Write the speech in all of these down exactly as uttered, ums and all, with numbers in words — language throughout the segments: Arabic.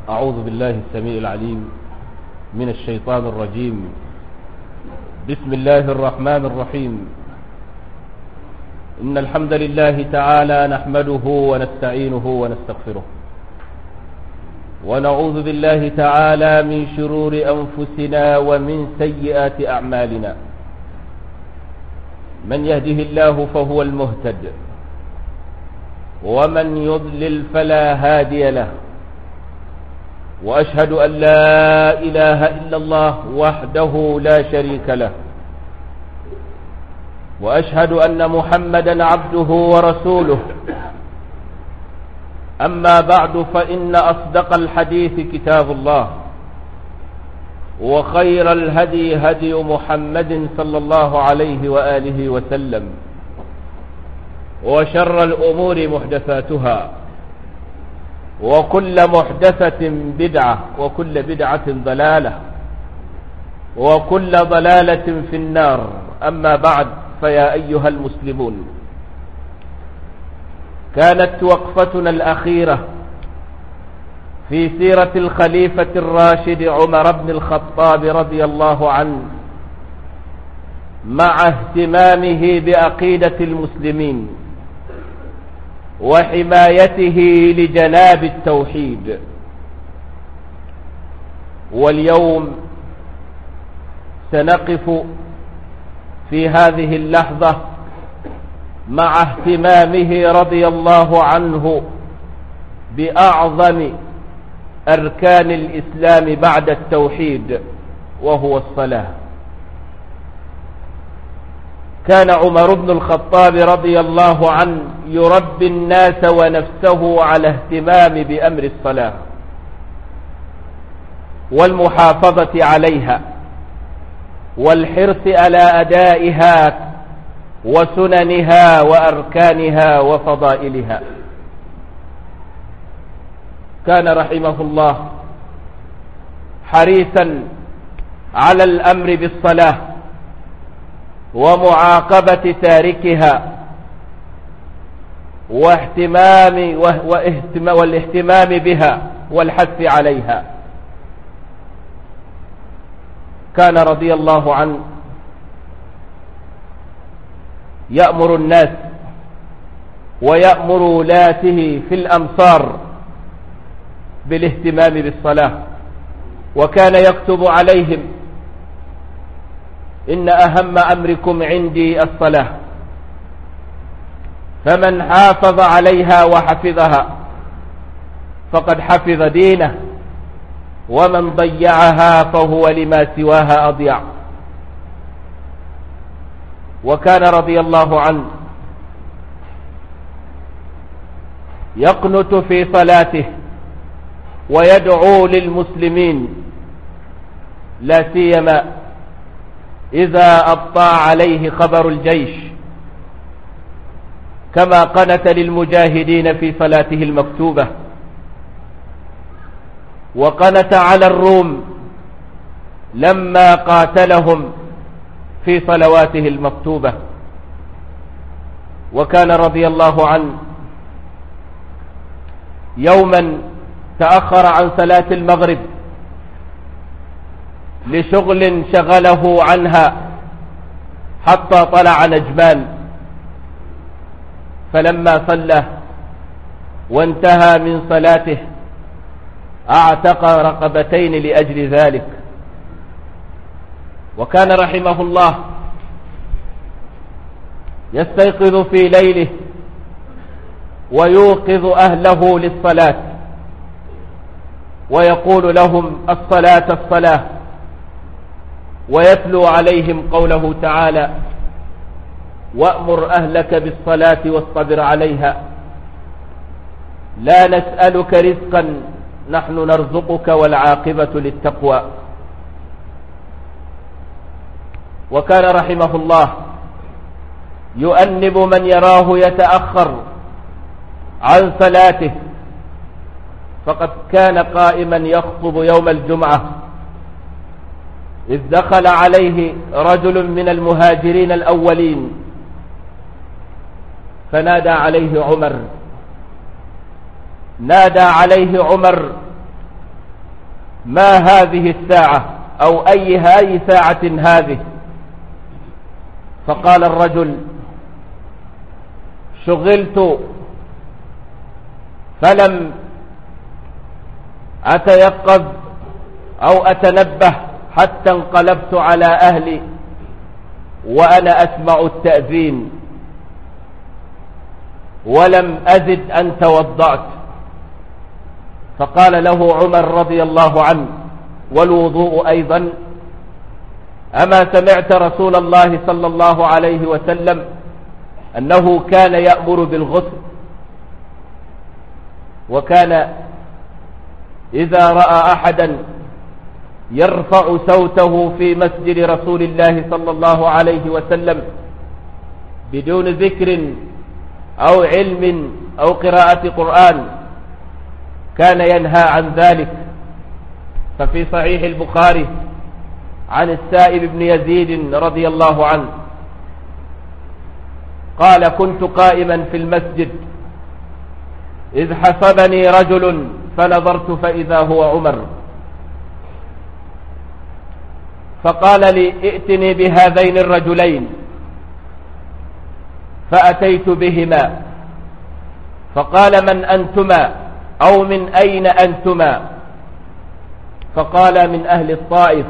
أعوذ بالله السميع العليم من الشيطان الرجيم. بسم الله الرحمن الرحيم. إن الحمد لله تعالى نحمده ونستعينه ونستغفره، ونعوذ بالله تعالى من شرور أنفسنا ومن سيئات أعمالنا. من يهده الله فهو المهتد، ومن يضلل فلا هادي له. وأشهد أن لا إله إلا الله وحده لا شريك له، وأشهد أن محمدا عبده ورسوله. أما بعد، فإن أصدق الحديث كتاب الله، وخير الهدي هدي محمد صلى الله عليه وآله وسلم، وشر الأمور محدثاتها، وكل محدثة بدعة، وكل بدعة ضلالة، وكل ضلالة في النار. أما بعد، فيا أيها المسلمون، كانت وقفتنا الأخيرة في سيرة الخليفة الراشد عمر بن الخطاب رضي الله عنه، مع اهتمامه بعقيدة المسلمين وحمايته لجناب التوحيد. واليوم سنقف في هذه اللحظة مع اهتمامه رضي الله عنه بأعظم أركان الإسلام بعد التوحيد، وهو الصلاة. كان عمر بن الخطاب رضي الله عنه يربي الناس ونفسه على اهتمام بأمر الصلاة والمحافظة عليها، والحرص على أدائها وسننها وأركانها وفضائلها. كان رحمه الله حريصا على الأمر بالصلاة ومعاقبة تاركها، واهتمام والاهتمام بها والحث عليها. كان رضي الله عنه يأمر الناس ويأمر ولاته في الأمصار بالاهتمام بالصلاة، وكان يكتب عليهم: إن أهم أمركم عندي الصلاة، فمن حافظ عليها وحفظها فقد حفظ دينه، ومن ضيعها فهو لما سواها أضيع. وكان رضي الله عنه يقنت في صلاته ويدعو للمسلمين، لا سيما إذا أبطأ عليه خبر الجيش، كما قنت للمجاهدين في صلاته المكتوبة، وقنت على الروم لما قاتلهم في صلواته المكتوبة. وكان رضي الله عنه يوما تأخر عن صلاة المغرب لشغل شغله عنها حتى طلع نجمان، فلما صلى وانتهى من صلاته اعتق رقبتين لأجل ذلك. وكان رحمه الله يستيقظ في ليله ويوقظ أهله للصلاة، ويقول لهم: الصلاة الصلاة، ويتلو عليهم قوله تعالى: وأمر أهلك بالصلاة واصطبر عليها، لا نسألك رزقا نحن نرزقك والعاقبة للتقوى. وكان رحمه الله يؤنب من يراه يتأخر عن صلاته، فقد كان قائما يخطب يوم الجمعة، إذ دخل عليه رجل من المهاجرين الأولين فنادى عليه عمر نادى عليه عمر ما هذه الساعة أو أي هاي ساعة هذه؟ فقال الرجل شغلت فلم أتيقظ أو أتنبه حتى انقلبت على أهلي وأنا أسمع التأذين ولم أزد أن توضأت. فقال له عمر رضي الله عنه والوضوء أيضا؟ أما سمعت رسول الله صلى الله عليه وسلم أنه كان يأمر بالغسل، وكان إذا رأى أحدا يرفع صوته في مسجد رسول الله صلى الله عليه وسلم بدون ذكر أو علم أو قراءة قرآن كان ينهى عن ذلك. ففي صحيح البخاري عن السائب بن يزيد رضي الله عنه قال كنت قائما في المسجد إذ حسبني رجل فنظرت فإذا هو عمر، فقال لي ائتني بهذين الرجلين، فأتيت بهما فقال من أنتما أو من أين أنتما؟ فقال من أهل الطائف.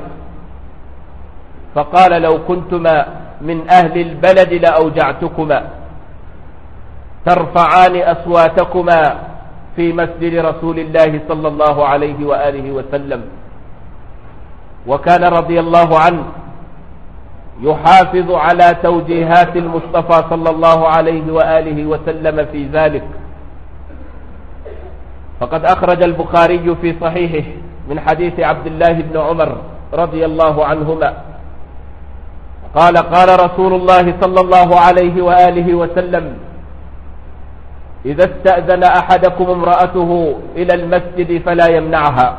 فقال لو كنتما من أهل البلد لأوجعتكما ترفعان أصواتكما في مسجد رسول الله صلى الله عليه وآله وسلم. وكان رضي الله عنه يحافظ على توجيهات المصطفى صلى الله عليه وآله وسلم في ذلك. فقد أخرج البخاري في صحيحه من حديث عبد الله بن عمر رضي الله عنهما قال قال رسول الله صلى الله عليه وآله وسلم إذا استأذن أحدكم امرأته إلى المسجد فلا يمنعها.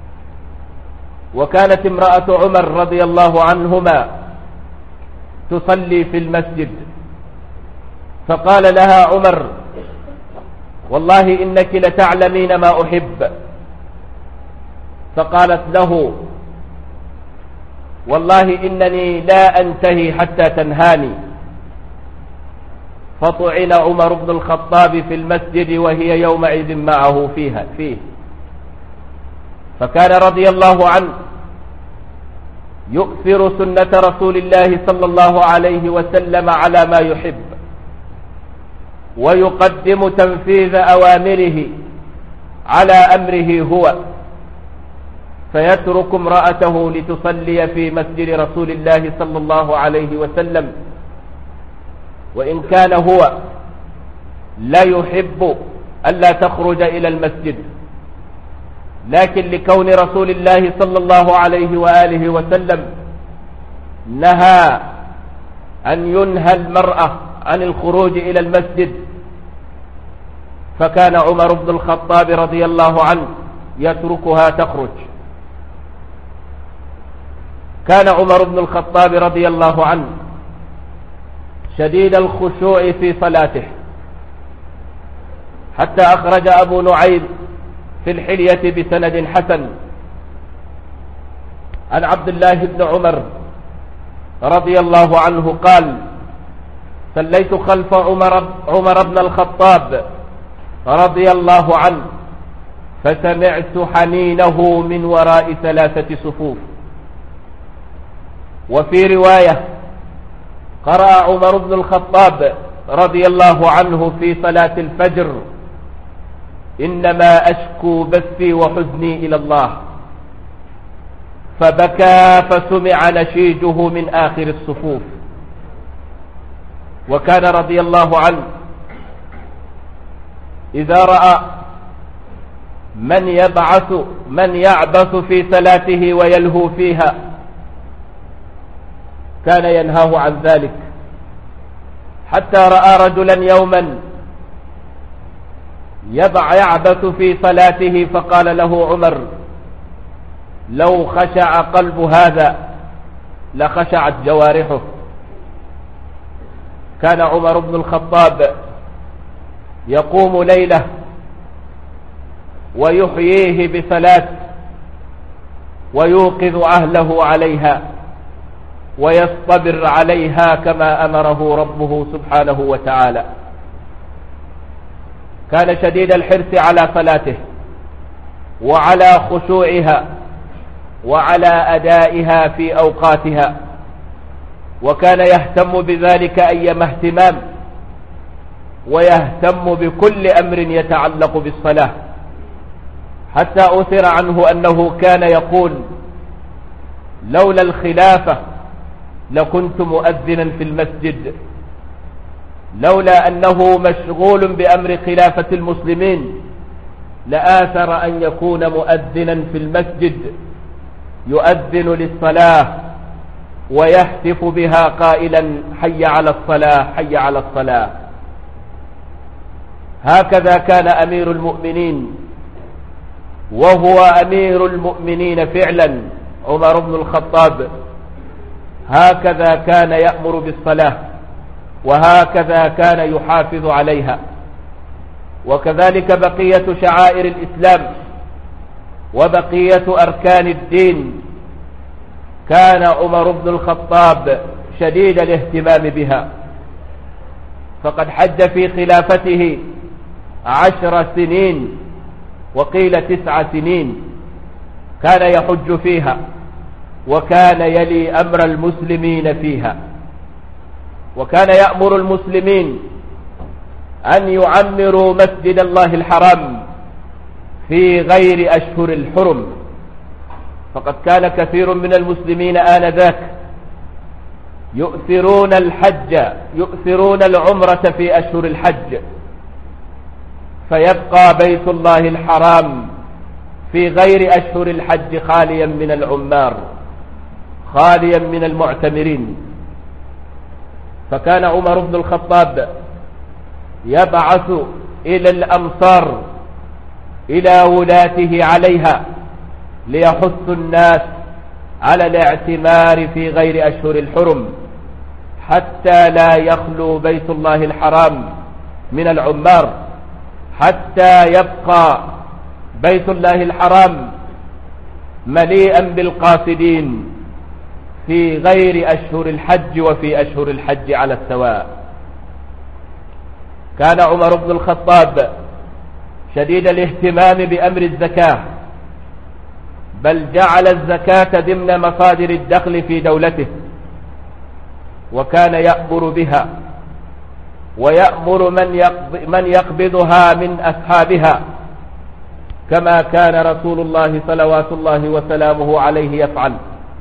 وكانت امرأة عمر رضي الله عنهما تصلي في المسجد، فقال لها عمر والله إنك لتعلمين ما أحب. فقالت له والله إنني لا أنتهي حتى تنهاني. فطعن عمر بن الخطاب في المسجد وهي يومئذ معه فيها فيه. فكان رضي الله عنه يؤثر سنة رسول الله صلى الله عليه وسلم على ما يحب، ويقدم تنفيذ أوامره على أمره هو، فيترك امرأته لتصلي في مسجد رسول الله صلى الله عليه وسلم، وإن كان هو لا يحب ألا تخرج إلى المسجد، لكن لكون رسول الله صلى الله عليه وآله وسلم نهى أن ينهى المرأة عن الخروج إلى المسجد، فكان عمر بن الخطاب رضي الله عنه يتركها تخرج. كان عمر بن الخطاب رضي الله عنه شديد الخشوع في صلاته، حتى أخرج أبو نعيم في الحلية بسند حسن عن عبد الله بن عمر رضي الله عنه قال صليت خلف عمر, عمر بن الخطاب رضي الله عنه فسمعت حنينه من وراء ثلاثة صفوف. وفي رواية قرأ عمر بن الخطاب رضي الله عنه في صلاة الفجر إنما أشكو بثي وحزني إلى الله، فبكى فسمع نشيجه من آخر الصفوف. وكان رضي الله عنه إذا رأى من يبعث من يعبث في صلاته ويلهو فيها كان ينهاه عن ذلك، حتى رأى رجلا يوما يبع يعبث في صلاته فقال له عمر لو خشع قلب هذا لخشعت جوارحه. كان عمر بن الخطاب يقوم ليلة ويحييه بصلاة ويوقظ أهله عليها ويصطبر عليها كما أمره ربه سبحانه وتعالى. كان شديد الحرص على صلاته وعلى خشوعها وعلى أدائها في أوقاتها، وكان يهتم بذلك أيما اهتمام، ويهتم بكل أمر يتعلق بالصلاة، حتى أثر عنه أنه كان يقول: لولا الخلافة لكنت مؤذنا في المسجد، لولا أنه مشغول بأمر خلافة المسلمين لآثر أن يكون مؤذنا في المسجد يؤذن للصلاة ويهتف بها قائلا: حي على الصلاة، حي على الصلاة. هكذا كان أمير المؤمنين، وهو أمير المؤمنين فعلا عمر بن الخطاب، هكذا كان يأمر بالصلاة وهكذا كان يحافظ عليها. وكذلك بقية شعائر الإسلام وبقية أركان الدين كان عمر بن الخطاب شديد الاهتمام بها، فقد حج في خلافته عشر سنين وقيل تسع سنين كان يحج فيها، وكان يلي أمر المسلمين فيها، وكان يأمر المسلمين أن يعمروا مسجد الله الحرام في غير أشهر الحرم، فقد كان كثير من المسلمين آنذاك يؤثرون الحج يؤثرون العمرة في أشهر الحج، فيبقى بيت الله الحرام في غير أشهر الحج خاليا من العمار، خاليا من المعتمرين. فكان عمر بن الخطاب يبعث إلى الأمصار إلى ولاته عليها ليحث الناس على الاعتمار في غير أشهر الحرم، حتى لا يخلو بيت الله الحرام من العمار، حتى يبقى بيت الله الحرام مليئا بالقاصدين في غير أشهر الحج وفي أشهر الحج على السواء. كان عمر بن الخطاب شديد الاهتمام بأمر الزكاة، بل جعل الزكاة ضمن مصادر الدخل في دولته، وكان يأمر بها ويأمر من يقبضها من أصحابها، كما كان رسول الله صلوات الله وسلامه عليه يفعل.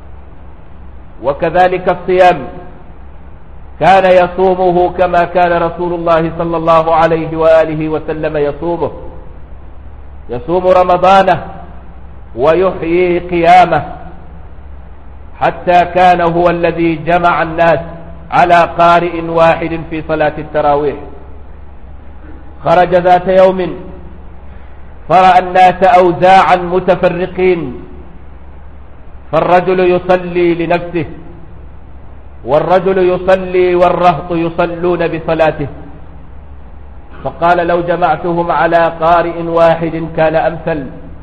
وكذلك الصيام كان يصومه كما كان رسول الله صلى الله عليه وآله وسلم يصومه، يصوم رمضانه ويحيي قيامه، حتى كان هو الذي جمع الناس على قارئ واحد في صلاة التراويح. خرج ذات يوم فرأى الناس أوزاعا متفرقين، فالرجل يصلي لنفسه والرجل يصلي والرهط يصلون بصلاته، فقال: لو جمعتهم على قارئ واحد كان أمثل،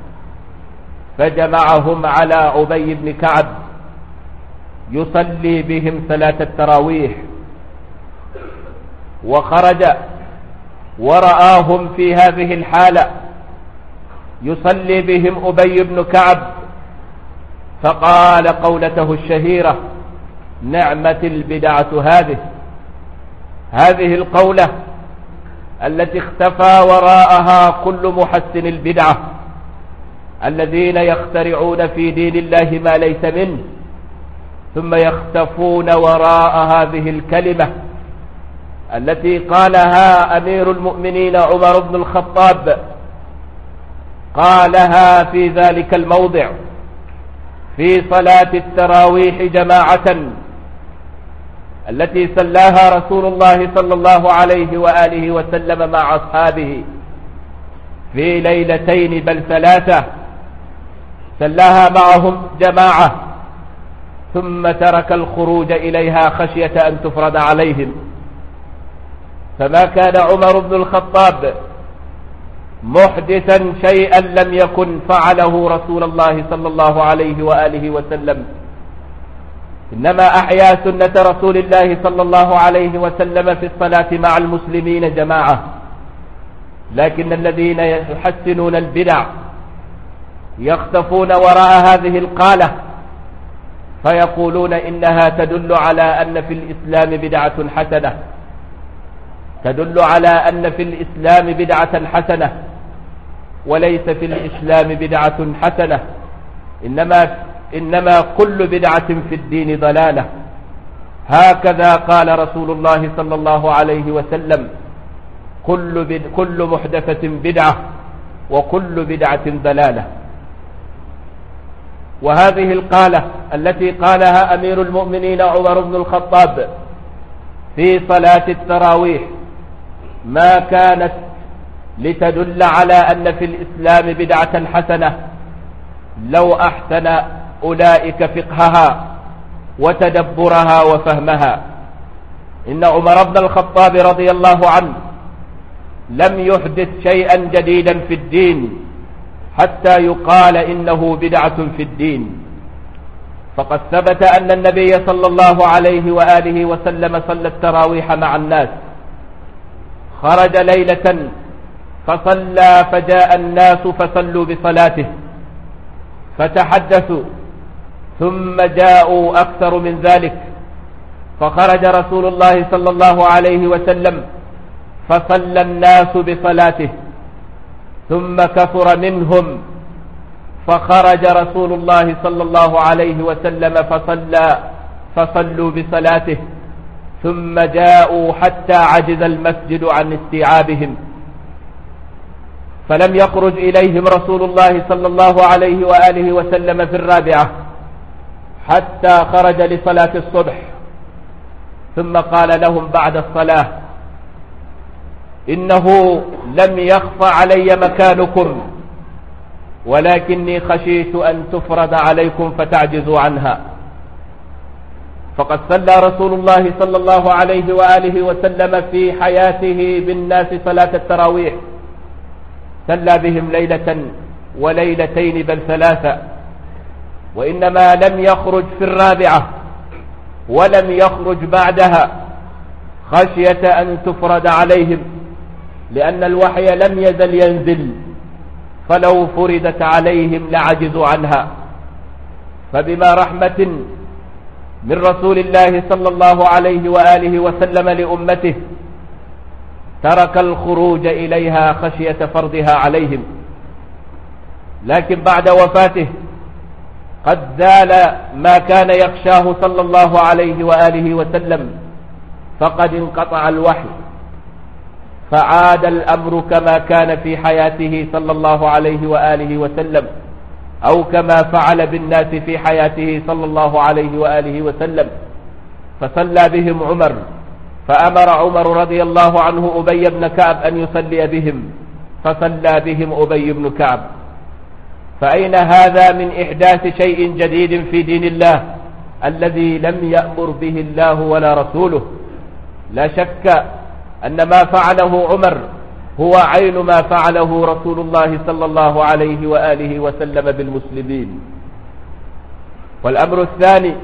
فجمعهم على أبي بن كعب يصلي بهم صلاة التراويح، وخرج ورآهم في هذه الحالة يصلي بهم أبي بن كعب، فقال قولته الشهيرة: نعمة البدعة هذه هذه القولة التي اختفى وراءها كل محسن البدعة، الذين يخترعون في دين الله ما ليس منه، ثم يختفون وراء هذه الكلمة التي قالها أمير المؤمنين عمر بن الخطاب، قالها في ذلك الموضع في صلاة التراويح جماعة التي صلاها رسول الله صلى الله عليه وآله وسلم مع أصحابه في ليلتين بل ثلاثة، صلاها معهم جماعة ثم ترك الخروج إليها خشية أن تفرض عليهم. فما كان عمر بن الخطاب محدثا شيئا لم يكن فعله رسول الله صلى الله عليه وآله وسلم، إنما أحيا سنة رسول الله صلى الله عليه وسلم في الصلاة مع المسلمين جماعة. لكن الذين يحسنون البدع يختفون وراء هذه القالة فيقولون إنها تدل على أن في الإسلام بدعة حسنة، تدل على أن في الإسلام بدعة حسنة، وليس في الإسلام بدعة حسنة، إنما, إنما كل بدعة في الدين ضلالة. هكذا قال رسول الله صلى الله عليه وسلم: كل, بد كل محدثة بدعة وكل بدعة ضلالة. وهذه القالة التي قالها أمير المؤمنين عمر بن الخطاب في صلاة التراويح ما كانت لتدل على أن في الإسلام بدعة حسنة لو أحسن أولئك فقهها وتدبرها وفهمها. إن عمر بن الخطاب رضي الله عنه لم يحدث شيئا جديدا في الدين حتى يقال إنه بدعة في الدين، فقد ثبت أن النبي صلى الله عليه وآله وسلم صلى التراويح مع الناس، خرج ليلة فصلى فجاء الناس فصلوا بصلاته فتحدثوا، ثم جاءوا أكثر من ذلك فخرج رسول الله صلى الله عليه وسلم فصلى الناس بصلاته، ثم كثر منهم فخرج رسول الله صلى الله عليه وسلم فصلى فصلوا بصلاته، ثم جاءوا حتى عجز المسجد عن استيعابهم، فلم يخرج إليهم رسول الله صلى الله عليه وآله وسلم في الرابعة حتى خرج لصلاة الصبح، ثم قال لهم بعد الصلاة: إنه لم يخف علي مكانكم، ولكني خشيت أن تفرض عليكم فتعجزوا عنها. فقد صلى رسول الله صلى الله عليه وآله وسلم في حياته بالناس صلاة التراويح، صلى بهم ليلة وليلتين بل ثلاثة، وإنما لم يخرج في الرابعة ولم يخرج بعدها خشية أن تفرض عليهم، لأن الوحي لم يزل ينزل، فلو فردت عليهم لعجزوا عنها. فبما رحمة من رسول الله صلى الله عليه وآله وسلم لأمته ترك الخروج إليها خشية فرضها عليهم. لكن بعد وفاته قد زال ما كان يخشاه صلى الله عليه وآله وسلم، فقد انقطع الوحي، فعاد الأمر كما كان في حياته صلى الله عليه وآله وسلم، أو كما فعل بالناس في حياته صلى الله عليه وآله وسلم. فصلى بهم عمر، فأمر عمر رضي الله عنه أبي بن كعب أن يصلي بهم، فصلى بهم أبي بن كعب. فأين هذا من إحداث شيء جديد في دين الله الذي لم يأمر به الله ولا رسوله؟ لا شك أن ما فعله عمر هو عين ما فعله رسول الله صلى الله عليه وآله وسلم بالمسلمين. والأمر الثاني: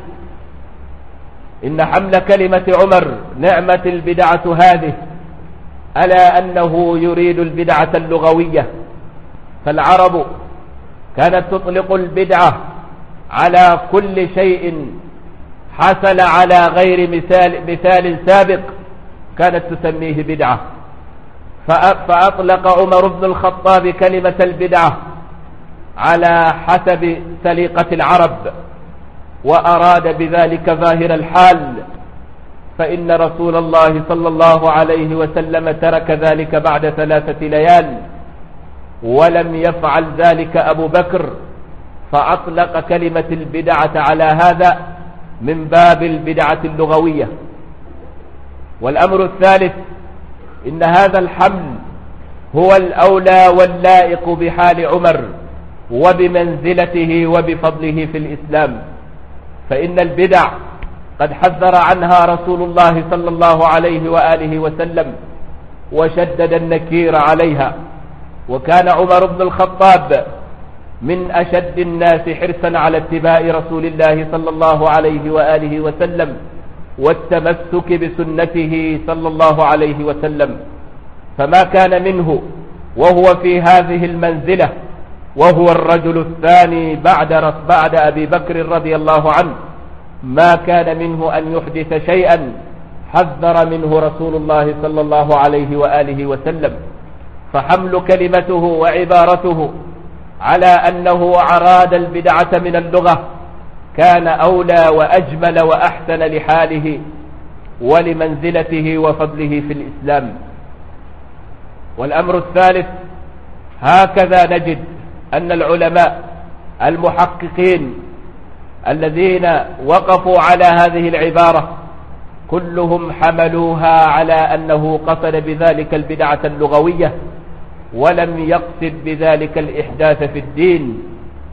إن حمل كلمة عمر نعمة البدعة هذه، ألا أنه يريد البدعة اللغوية، فالعرب كانت تطلق البدعة على كل شيء حصل على غير مثال, مثال سابق كانت تسميه بدعة، فأطلق عمر بن الخطاب كلمة البدعة على حسب سليقة العرب، وأراد بذلك ظاهر الحال، فإن رسول الله صلى الله عليه وسلم ترك ذلك بعد ثلاثة ليال، ولم يفعل ذلك أبو بكر، فأطلق كلمة البدعة على هذا من باب البدعة اللغوية. والأمر الثالث: إن هذا الحمل هو الأولى واللائق بحال عمر وبمنزلته وبفضله في الإسلام، فإن البدع قد حذر عنها رسول الله صلى الله عليه وآله وسلم، وشدد النكير عليها، وكان عمر بن الخطاب من أشد الناس حرصا على اتباع رسول الله صلى الله عليه وآله وسلم والتمسك بسنته صلى الله عليه وسلم، فما كان منه وهو في هذه المنزلة وهو الرجل الثاني بعد بعد أبي بكر رضي الله عنه، ما كان منه أن يحدث شيئا حذر منه رسول الله صلى الله عليه وآله وسلم. فحمل كلمته وعبارته على أنه أراد البدعة من اللغة كان أولى وأجمل وأحسن لحاله ولمنزلته وفضله في الإسلام. والأمر الثالث، هكذا نجد أن العلماء المحققين الذين وقفوا على هذه العبارة كلهم حملوها على أنه قصد بذلك البدعة اللغوية ولم يقصد بذلك الإحداث في الدين،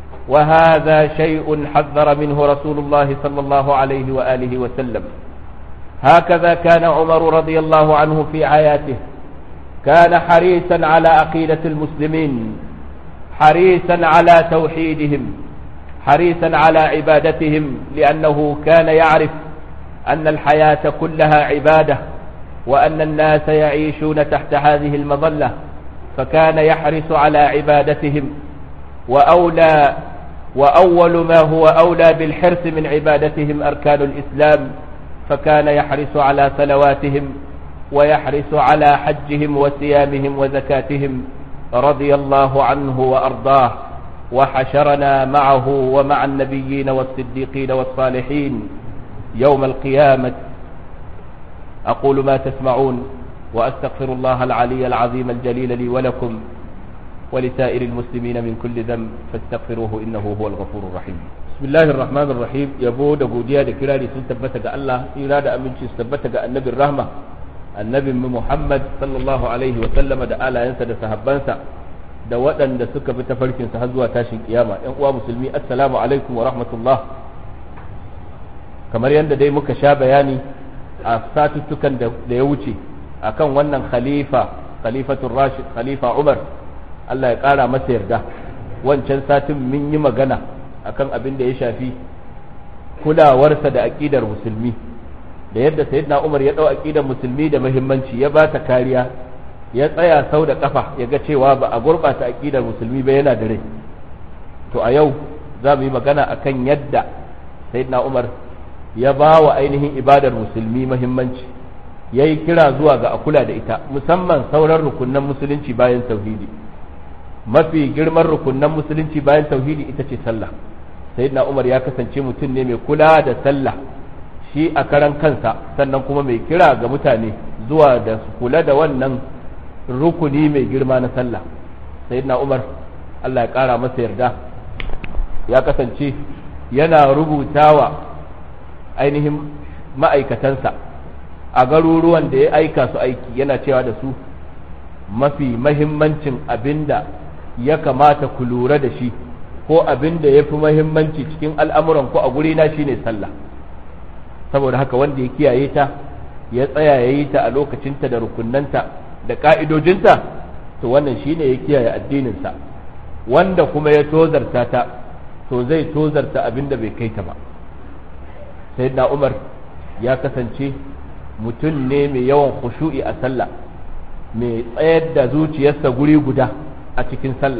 وهذا شيء حذر منه رسول الله صلى الله عليه وآله وسلم. هكذا كان عمر رضي الله عنه في حياته، كان حريصا على عقيدة المسلمين، حريصا على توحيدهم، حريصا على عبادتهم، لأنه كان يعرف أن الحياة كلها عبادة وأن الناس يعيشون تحت هذه المظلة، فكان يحرص على عبادتهم. وأولى وأول ما هو أولى بالحرص من عبادتهم أركان الإسلام، فكان يحرص على صلواتهم ويحرص على حجهم وصيامهم وزكاتهم رضي الله عنه وأرضاه، وحشرنا معه ومع النبيين والصديقين والصالحين يوم القيامة. أقول ما تسمعون وأستغفر الله العلي العظيم الجليل لي ولكم ولسائر المسلمين من كل ذنب فاستغفروه إنه هو الغفور الرحيم. بسم الله الرحمن الرحيم. يبو da godiya da kirari sun tabbata ga Allah, tsira da aminci su tabbata ga annabin rahma annabin Muhammad sallallahu alaihi wa sallama da alayansa da sahabbansa da waɗanda suka bi tafarkin sa har zuwa tashin kiyama. Ƴan uwa musulmi, assalamu alaikum wa rahmatullah. Kamar yadda dai muka sha bayani a satuttukan da ya wuce akan wannan khalifa khalifatul rashid khalifa Umar, Allah ya ƙara masa yarda. Wancan satin mun yi magana akan abin da ya shafi kulawarsa da aƙidar musulmi, da yadda sayyidina Umar ya ɗau aƙidar musulmi da muhimmanci, ya ba ta kariya, ya tsaya sau da ƙafa ya ga cewa ba a gurɓata aƙidar musulmi ba yana da rai. To a yau za mu yi magana akan yadda sayyidina Umar ya ba wa ainihin ibadar musulmi muhimmanci, ya yi kira zuwa ga a kula da ita, musamman sauran rukunan musulunci bayan tauhidi. Mafi girman rukunan musulunci bayan tauhidi ita ce sallah. Sayyidina Umar ya kasance mutum ne mai kula da sallah shi a karan kansa, sannan kuma mai kira ga mutane zuwa da su kula da wannan rukuni mai girma na sallah. Sayyidina Umar, Allah ya kara masa yarda, ya kasance yana rubutawa ainihin ma'aikatansa a garuruwan da ya aika su aiki, yana cewa da su mafi mahimmancin abinda ya kamata ku lura da shi ko abinda ya fi mahimmanci cikin al'amuran ku a gurina shine sallah. Saboda haka wanda ya kiyaye ta, ya tsaya ya yi ta a lokacinta da rukunanta da ka'idojinta, to wannan shine ya kiyaye addininsa. Wanda kuma ya tozarta ta, to zai tozarta abinda bai kai ta ba. Sayyidina Umar ya kasance mutum ne mai yawan khushu'i a sallah, mai tsayar da zuciyarsa guri guda a cikin sallah.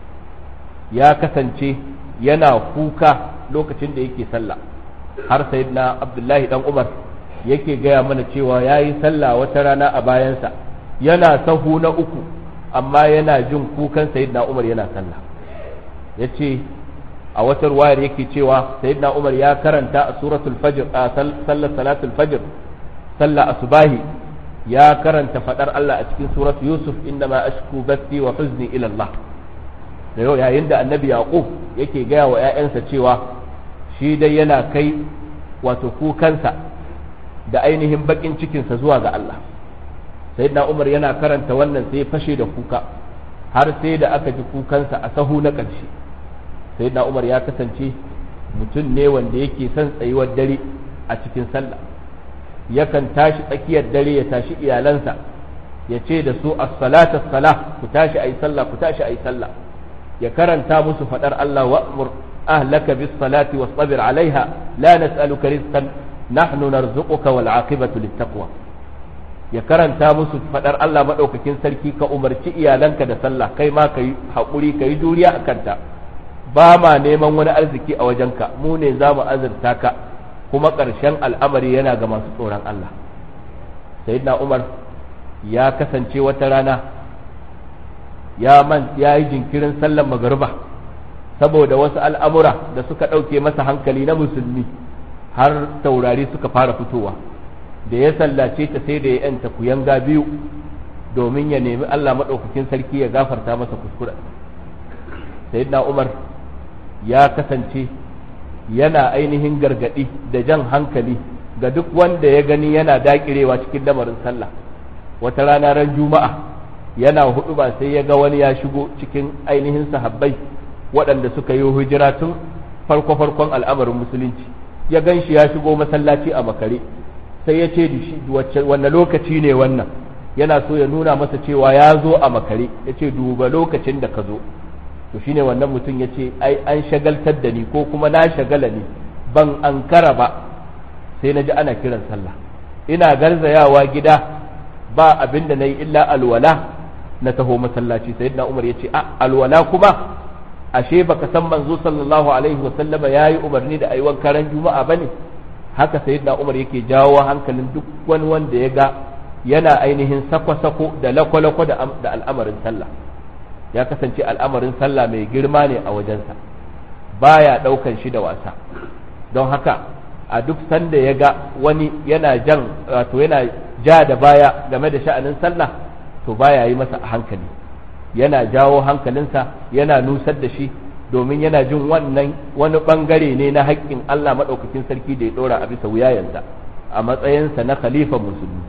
Ya kasance yana kuka lokacin da yake sallah, har sayyidina Abdullahi dan Umar yake gaya mana cewa ya yi sallah wata rana a bayansa, yana sahu na uku, amma yana jin kukan sayyidina Umar yana sallah. Ya ce a wata ruwayar yake cewa sayyidina Umar ya karanta a suratul fajr, a sallar salatul fajr, sallar asubahi, ya karanta fadar Allah a cikin suratul Yusuf, innama ashku bathi wa huzni ila Allah. Da yau yayin da annabi Yaqub yake gaya wa ƴaƴansa cewa shi dai yana kai wato kukansa da ainihin bakin cikinsa zuwa ga Allah, sayyidina Umar yana karanta wannan sai fashe da kuka, har sai da aka ji kukansa a sahu na ƙarshe. Sayyidina Umar ya kasance mutum ne wanda yake son tsayuwar dare a cikin sallah, yakan tashi tsakiyar dare ya tashi iyalansa ya ce da su as-salatu as-salah, ku tashi ayi sallah ku tashi ayi sallah, ya karanta musu fadar Allah wa'mur ahlaka bis salati wastabir alaiha la nas'aluka rizqan nahnu narzuquka wal aqibatu lit taqwa. Ya karanta musu fadar Allah madaukakin sarki, ka umarci iyalanka da sallah, kai ma kai hakuri kai juriya akan ta, ba ma neman wani arziki a wajenka, mu ne za mu azurta ka, kuma ƙarshen al'amari yana ga masu tsoron Allah. Sayyidina Umar ya kasance wata rana ya man ya yi jinkirin sallar magariba saboda wasu al'amura da suka ɗauke masa hankali na musulmi, har taurari suka fara fitowa. Da ya sallace ta sai da ya yanta kuyanga biyu domin ya nemi Allah maɗaukakin sarki ya gafarta masa kuskure. Sayyidina Umar ya kasance yana ainihin gargadi da jan hankali ga duk wanda ya gani yana dakirewa cikin lamarin sallah. Wata rana ran juma'a yana hudu ba sai ya ga wani ya shigo cikin ainihin sahabbai waɗanda suka yi hijira tun farko farkon al'amarin musulunci, ya gan shi ya shigo masallaci a makare, sai ya ce da shi wanne lokaci ne wannan, yana so ya nuna masa cewa ya zo a makare, ya ce duba lokacin da ka zo. To shine wannan mutum ya ce ai an shagaltar da ni ko kuma na shagala ne ban ankara ba, sai na ji ana kiran sallah, ina garzayawa gida ba abin da na yi illa alwala na taho masallaci. Sayyidina Umar ya ce a alwala kuma ashe baka san manzo sallallahu alaihi wa sallama yayi umarni da ayi wankaran juma'a bane. Haka Sayyidina Umar yake jawo hankalin duk wani wanda ya ga yana ainihin sako-sako da lakwalako da al'amarin sallah. Ya kasance al'amarin sallah mai girma ne a wajensa, baya daukan shi da wasa. Don haka a duk sanda ya ga wani yana jan wato yana ja da baya game da sha'anin sallah, to baya yi masa a hankali, yana jawo hankalinsa, yana nusar da shi, domin yana jin wannan wani bangare ne na haƙƙin Allah maɗaukakin sarki da ya ɗora a bisa wuyayensa a matsayinsa na khalifa musulmi.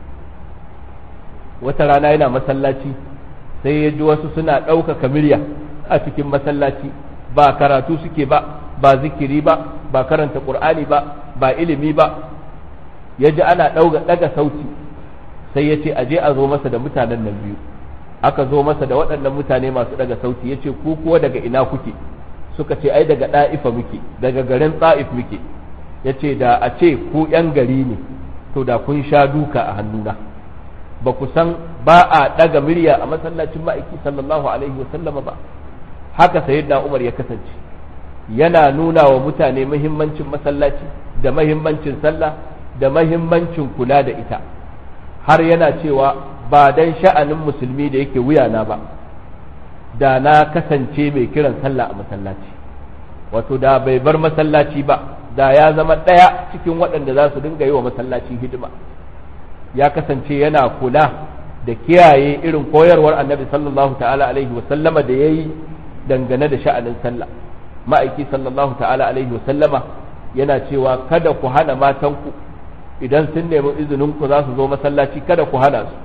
Wata rana yana masallaci sai ya ji wasu suna ɗaukaka murya a cikin masallaci, ba karatu suke ba, ba zikiri ba, ba karanta ƙur'ani ba, ba ilimi ba. Ya ji ana ɗaga sauti, sai ya ce aje a zo masa da mutanen nan biyu. Aka zo masa da waɗannan mutane masu ɗaga sauti, ya ce ku kuwa daga ina kuke? Suka ce ai daga ɗa'ifa muke, daga garin ɗa'if muke. Ya ce da a ce ku ‘yan gari ne, to da kun sha duka a hannuna. Ba ku san ba a ɗaga murya a masallacin ma'aiki sallallahu alaihi wa sallama ba. Haka sayyidina Umar ya kasance, yana nuna wa mutane muhimmancin masallaci da muhimmancin sallah da muhimmancin kula da ita, har yana cewa ba dan sha'anin musulmi da yake wuyana ba da na kasance mai kiran sallah a masallaci, wato da bai bar masallaci ba, da ya zama ɗaya cikin waɗanda za su dinga yi wa masallaci hidima. Ya kasance yana kula da kiyaye irin koyarwar annabi sallallahu ta'ala alaihi wa sallama da yayi dangane da sha'anin sallah. Ma'aiki sallallahu ta'ala alaihi wa sallama yana cewa kada ku hana matanku idan sun nemi izinin ku za su zo masallaci, kada ku hana su.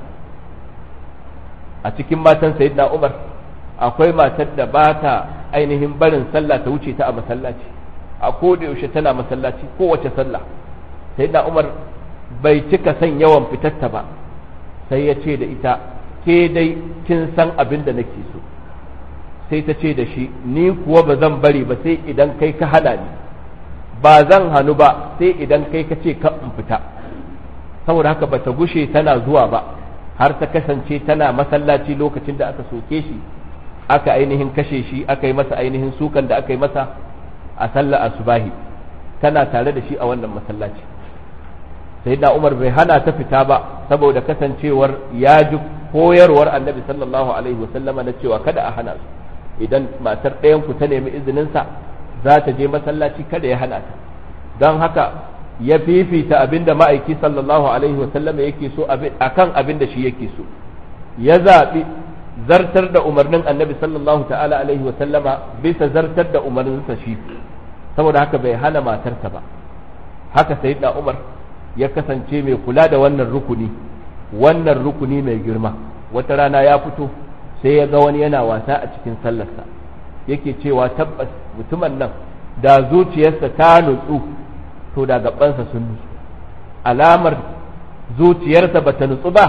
A cikin matan sayyidina Umar akwai matar da ba ta ainihin barin sallah ta wuce ta a masallaci, a koda yaushe tana masallaci kowace sallah. Sayyidina Umar bai cika son yawan fitarta ba, sai ya ce da ita ke dai kin san abin da nake so. Sai ta ce da shi ni kuwa ba zan bari ba sai idan kai ka hana ni, ba zan hannu ba sai idan kai ka ce ka in fita. Saboda haka bata gushe tana zuwa ba, har ta kasance tana masallaci lokacin da aka soke shi, aka ainihin kashe shi, aka yi masa ainihin sukan da aka yi masa a sallar asubahi, tana tare da shi a wannan masallaci. Sayyidina Umar bai hana ta fita ba saboda kasancewar ya ji koyarwar annabi sallallahu alaihi wasallama na cewa kada a hana su, idan matar ɗayan ku ta nemi izinin sa za ta je masallaci kada ya hana ta. Don haka ya fifita abinda ma'aiki sallallahu alaihi wasallama yake so akan abinda shi yake so, ya zaɓi zartar da umarnin annabi sallallahu ta'ala alaihi wasallama bisa zartar da umarninsa shi, saboda haka bai hana matarsa ba. Haka sayyidina Umar ya kasance mai kula da wannan rukuni, wannan rukuni mai girma. Wata rana ya fito sai ya ga wani yana wasa a cikin sallarsa, yake cewa tabbas mutumin nan da zuciyarsa ta nutsu to da gabansa sun nutsu. Alamar zuciyarsa bata nutsu ba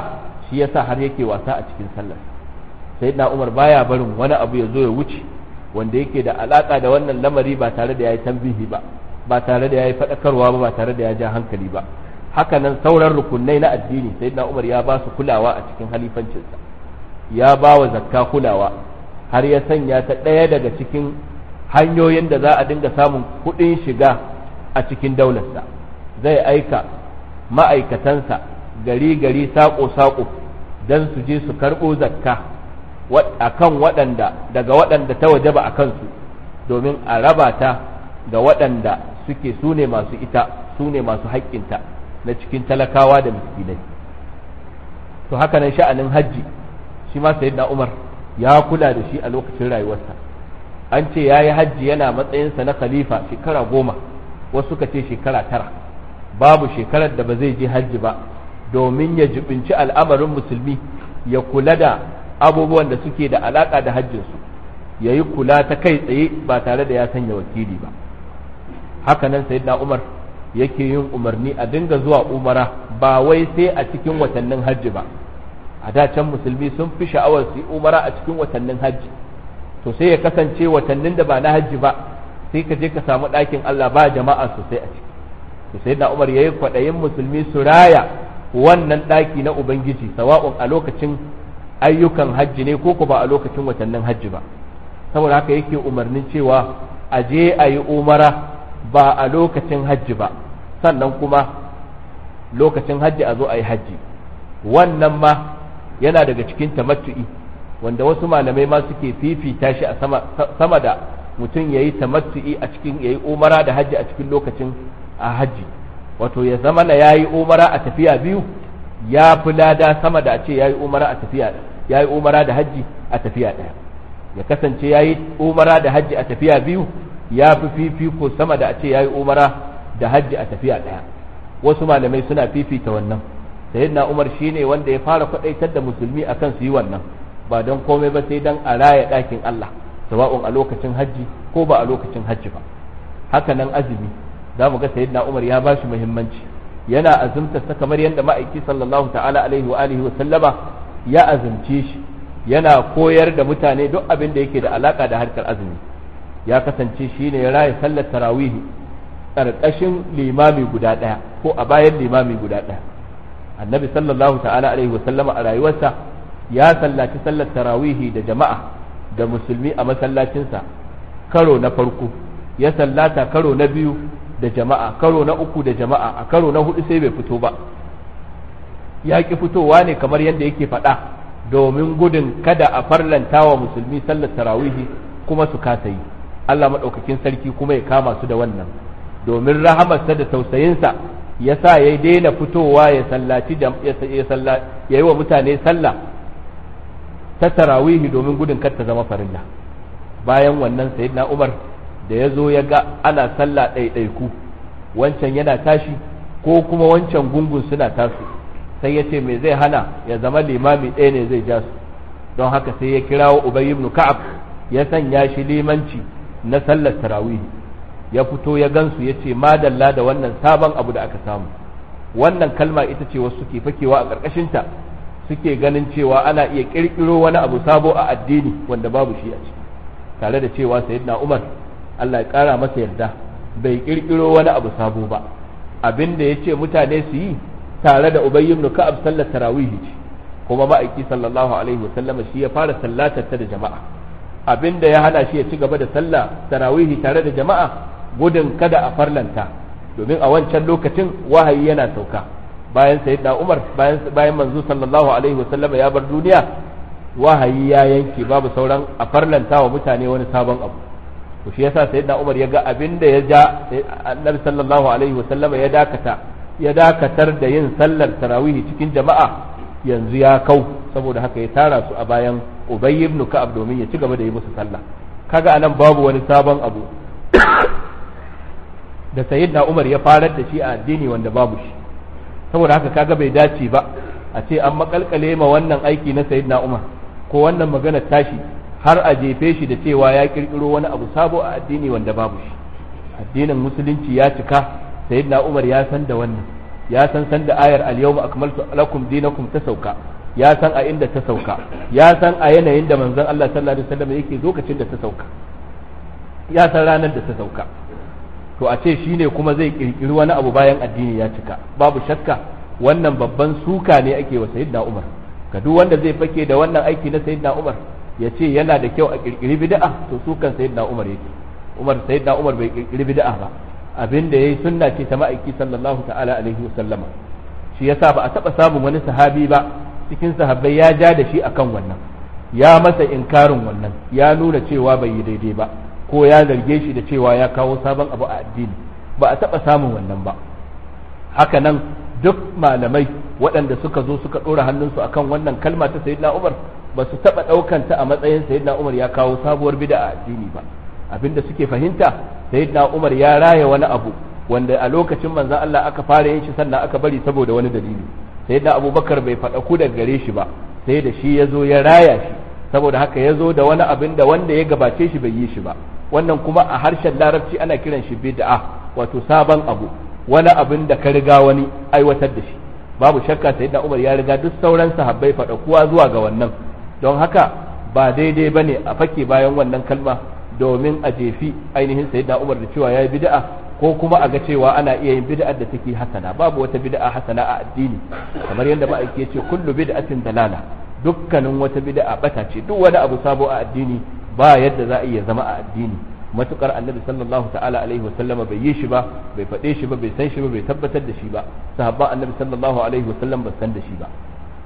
shi yasa har yake wasa a cikin sallar. Sayyidina Umar baya barin wani abu ya zo ya wuce wanda yake da alaka da wannan lamari ba tare da yayi tambihi ba, ba tare da yayi fadakarwa ba, ba tare da ya ja hankali ba. Haka nan sauran rukunai na addini Sayyidina Umar ya ba su kulawa a cikin halifancinsa, ya ba wa zakka kulawa, har ya sanya ta ɗaya daga cikin hanyoyin da za a dinga samun kuɗin shiga a cikin daularsa. Zai aika ma'aikatansa gari-gari saƙo-saƙo don su je su karɓo zakka a kan waɗanda daga waɗanda ta wajaba a kansu, domin a raba ta ga waɗanda suke su ne masu ita, su ne masu haƙƙinta na cikin talakawa da miskinai. To haka nan sha'anin hajji shi ma Sayyidina Umar ya kula da shi a lokacin rayuwarsa. An ce ya yi hajji yana matsayinsa na khalifa shekara goma, wasu suka ce shekara tara. Babu shekarar da ba zai je hajji ba, domin ya jibinci al'amarin musulmi, ya kula da abubuwan da suke da alaka da hajjinsu, ya yi kula ta kai tsaye ba tare da ya sanya wakili ba. Haka nan Sayyidina Umar yake yin umarni a dinga zuwa umara, ba wai sai a cikin watannin hajji ba. A da can musulmi sun fi sha'awar su yi umara a cikin watannin hajji, to sai ya kasance watannin da ba na hajji ba sai ka je ka samu ɗakin Allah ba jama'a sosai a ciki. To Sayyidina Umar yayi kwaɗayin musulmi su raya wannan ɗaki na Ubangiji, sawa'un a lokacin ayyukan hajji ne ko ba a lokacin watannin hajji ba. Saboda haka yake umarnin cewa a je a yi umara ba a lokacin hajji ba, sannan kuma lokacin hajji a zo a yi hajji. Wannan ma yana daga cikin tamattu'i, wanda wasu malamai ma suke fifita shi a sama, sama da mutum ya yi tamattu'i a cikin ya yi umara da hajji a cikin lokacin a hajji. Wato ya zama na ya yi umara a tafiya biyu ya fi lada sama da a ce ya yi umara a tafiya ya yi umara da hajji a tafiya ɗaya. Ya kasance ya yi umara da hajji a tafiya biyu ya fi fifiko sama da a ce ya yi umara da hajji a tafiya ɗaya. Wasu malamai suna fifita wannan. Sayyidina Umar shine wanda ya fara kwadaitar da musulmi akan su yi wannan, ba don komai ba sai don a raya ɗakin Allah, sawa'un a lokacin hajji ko ba a lokacin hajji ba. Haka nan azumi, za mu ga Sayyidina Umar ya ba shi muhimmanci, yana azumta sa kamar yadda ma'aiki sallallahu ta'ala alaihi wa alihi wa sallama ya azumce shi, yana koyar da mutane duk abin da yake da alaka da harkar azumi. Ya kasance shine ya raya sallar tarawihi ƙarƙashin limami guda ɗaya ko a bayan limami guda ɗaya. Annabi sallallahu ta'ala alaihi wa sallama a rayuwarsa ya sallaci sallar tarawihi da jama'a da musulmi a masallacinsa karo na farko, ya sallata karo na biyu da jama'a, karo na uku da jama'a, a karo na hudu sai bai fito ba. Ya ki fitowa ne kamar yadda yake faɗa domin gudun kada a farlanta wa musulmi sallar tarawihi kuma su kasa yi. Allah maɗaukakin sarki kuma ya kama su da wannan, domin rahamarsa da tausayinsa ya sa ya daina fitowa ya sallaci ya yi wa mutane sallah ta tarawihi domin gudun kar ta zama farilla. Bayan wannan Sayyidina Umar da ya zo ya ga ana sallah ɗaiɗaiku, wancan yana tashi ko kuma wancan gungun suna tasu, sai ya ce me zai hana ya zama limami ɗaya ne zai ja su. Don haka sai ya kirawo Ubay ibn Ka'ab ya sanya shi limanci na sallar tarawihi. Ya fito ya gansu ya ce madalla da wannan sabon abu da aka samu. Wannan kalma ita ce wasu suke fakewa a ƙarƙashinta, suke ganin cewa ana iya ƙirƙiro wani abu sabo a addini wanda babu shi a ciki, tare da cewa Sayyidina Umar Allah ya ƙara masa yarda bai ƙirƙiro wani abu sabo ba. Abin da ya ce mutane su yi tare da Ubay ibn Ka'ab sallar tarawihi ce, kuma ma'aiki sallallahu alaihi wa sallama shi ya fara sallatar ta da jama'a. Abin da ya hana shi ya ci gaba da sallah tarawihi tare da jama'a gudun kada a farlanta, domin a wancan lokacin wahayi yana sauka bayan Sayyidina Umar bayan bayan manzo sallallahu alaihi wa sallama ya bar duniya, wahayi ya yanke, babu sauran a farlanta wa mutane wani sabon abu. To shi yasa Sayyidina Umar ya ga abin da ya ja Annabi sallallahu alaihi wa sallama ya dakata ya dakatar da yin sallar tarawihi cikin jama'a yanzu ya kau, saboda haka ya tara su a bayan Ubay ibn Ka'ab domin ya ci gaba da yi musu sallah. Kaga anan babu wani sabon abu da Sayyidina Umar ya farar da shi a addini wanda babu shi. Saboda haka kaga bai dace ba a ce an makalkale ma wannan aiki na Sayyidina Umar ko wannan magana tashi har a jefe shi da cewa ya kirkiro wani abu sabo a addini wanda babu shi. Addinin musulunci ya cika, Sayyidina Umar ya san da wannan, ya san san da ayar al-yawma akmaltu lakum dinakum ta sauka, ya san a inda ta sauka, ya san a yanayin da manzon Allah sallallahu alaihi wasallam yake lokacin da ta sauka, ya san ranar da ta sauka. To a ce shine kuma zai kirkiri wani abu bayan addini ya cika, babu shakka wannan babban suka ne ake wa sayyidina Umar. Ka duk wanda zai fake da wannan aiki na sayyidina Umar ya ce yana da kyau a kirkiri bid'a, to sukan sayyidina Umar yake. Umar sayyidina Umar bai kirkiri bid'a ba, abin da yayi sunna ce ta ma'aiki sallallahu ta'ala alaihi wasallama. Shi yasa ba a taba samun wani sahabi ba cikin sahabbai ya ja da shi akan wannan, ya masa inkarin wannan, ya nuna cewa bai yi daidai ba ko ya zarge shi da cewa ya kawo sabon abu a addini, ba a taba samun wannan ba. Haka nan duk malamai waɗanda suka zo suka ɗora hannunsu akan wannan kalma ta sayyidina Umar ba su taba ɗaukan ta a matsayin sayyidina Umar ya kawo sabuwar bid'a a addini ba. Abinda suke fahimta sayyidina Umar ya raya wani abu wanda a lokacin manzon Allah aka fara yin shi sannan aka bari saboda wani dalili. Sayyidina Abubakar bai faɗa ku daga gare shi ba, sai da shi ya zo ya raya shi, saboda haka ya zo da wani abin da wanda ya gabace shi bai yi shi ba. Wannan kuma a harshen larabci ana kiran shi bid'a, wato sabon abu, wani abin da ka riga wani aiwatar da shi. Babu shakka sayyidina Umar ya riga duk sauran sahabbai faɗa kuwa zuwa ga wannan, don haka ba daidai bane a fake bayan wannan kalma domin a jefi ainihin sayyidina Umar da cewa yayi bid'a, ko kuma a ga cewa ana iya yin bid'ar da take hasana. Babu wata bid'a hasana a addini, kamar yadda ma'aiki ya ce kullu bid'atin dalala, dukkanin wata bid'a bata ce. Duk wani abu sabo a addini ba yadda za a iya zama a addini matukar annabi sallallahu ta'ala alaihi wa sallama bai yi shi ba, bai faɗe shi ba, bai san shi ba, bai tabbatar da shi ba, sahabban annabi sallallahu alaihi wa sallam ba san da shi ba.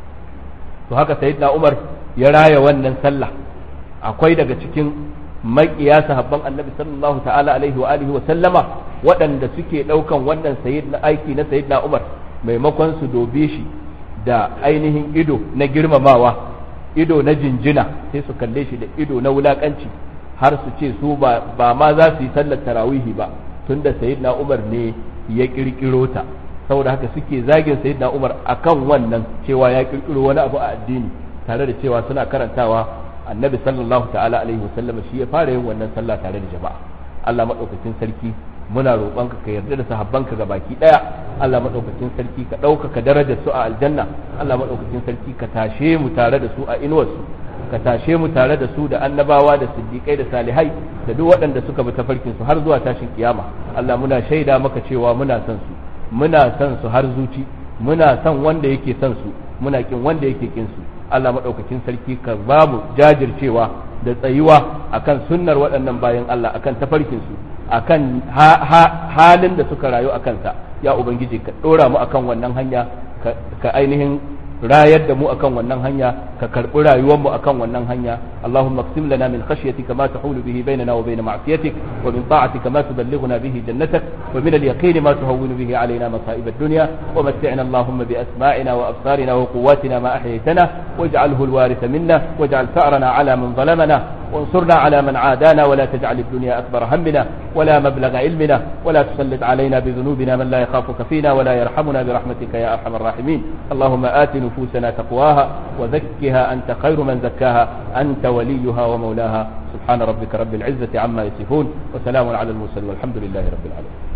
To haka sayyidina Umar ya raya wannan sallah. Akwai daga cikin maƙiya sahabban annabi sallallahu ta'ala alaihi wa alihi wa sallama waɗanda suke ɗaukan wannan sayyidina aiki na sayyidina Umar maimakon su dobe shi da ainihin ido na girmamawa, ido na jinjina, sai su kalle shi da ido na wulakanci, har su ce su ba, ba ma za su yi sallar tarawihi ba tunda sayyidina Umar ne ya kirkiro ta. Saboda haka suke zagin sayyidina Umar akan wannan cewa ya kirkiro wani abu a addini, tare da cewa suna karantawa annabi sallallahu ta'ala alaihi wasallam shi ya fara yin wannan sallah tare da jama'a. Allah madaukakin sarki muna roƙonka ka yarda da sahabbanka gabaki daya. Allah madaukakin sarki ka ɗaukaka darajar su a aljanna. Allah madaukakin sarki ka tashe mu tare da su a inuwar su, ka tashe mu tare da su da annabawa da siddiqai da salihai da duk waɗanda suka bi tafarkin su har zuwa tashin kiyama. Allah muna shaida maka cewa muna son su, muna son su har zuci, muna son wanda yake son su, muna kin wanda yake kin su. Allah maɗaukakin sarki ka ba mu jajircewa da tsayuwa akan sunnar waɗannan bayan Allah, akan tafarkinsu, akan halin da suka rayu a kansa. Ya Ubangiji ka ɗora mu akan wannan hanya, ka ainihin rayar da mu akan wannan hanya, ka karɓi rayuwar mu akan wannan hanya. Allahumma qsim lana min khashyatika ma tahulu bihi bainana wa bain ma'siyatik, wa min ta'atika ma tuballighuna bihi jannatak, wa min al-yaqini ma tuhawwinu bihi alaina masa'ib ad-dunya, wa mat'ina Allahumma bi asma'ina wa absarina wa quwwatina ma ahyaytana waj'alhu al-waritha minna waj'al tha'rana 'ala man zalamana وانصرنا على من عادانا ولا تجعل الدنيا أكبر همنا ولا مبلغ علمنا ولا تسلط علينا بذنوبنا من لا يخافك فينا ولا يرحمنا برحمتك يا أرحم الراحمين. اللهم آت نفوسنا تقواها وزكها أنت خير من زكاها أنت وليها ومولاها. سبحان ربك رب العزة عما يصفون وسلام على المرسلين والحمد لله رب العالمين.